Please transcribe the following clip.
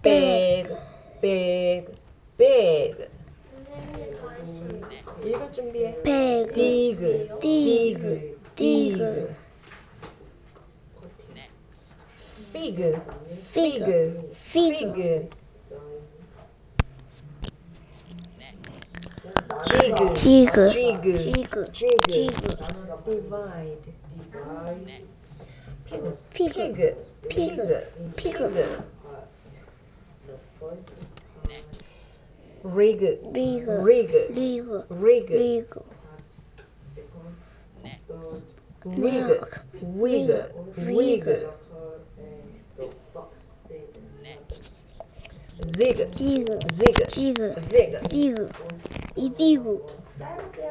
big, big, big. 읽을 준비해. big, dig, dig, dig. fig, fig, fig. jig, jig, jig, jig, jig. jig. divide. pig, pig, pig, pig, pig. pig. rig, rig, rig, rig, rig. rig. wig, wig, wig. zig, jig, zig, jig, zig. zig. 이지구.